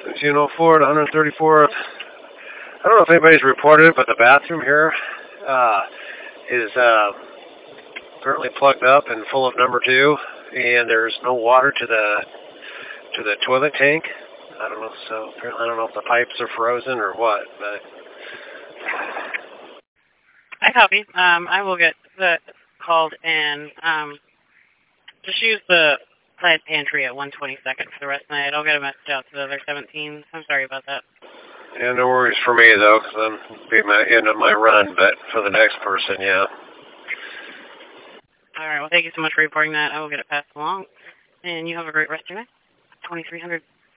1904 to 134th. I don't know if anybody's reported it, but the bathroom here is currently plugged up and full of number two, and there's no water to the toilet tank. I don't know. So apparently, I don't know if the pipes are frozen or what, but. I copy. I will get that called and just use the side pantry at 122nd for the rest of the night. I'll get a message out to the other 17. I'm sorry about that. Yeah, no worries for me, though, because I'm being my end of my run, but for the next person, yeah. All right, well, thank you so much for reporting that. I will get it passed along, and you have a great rest of your night. 2300.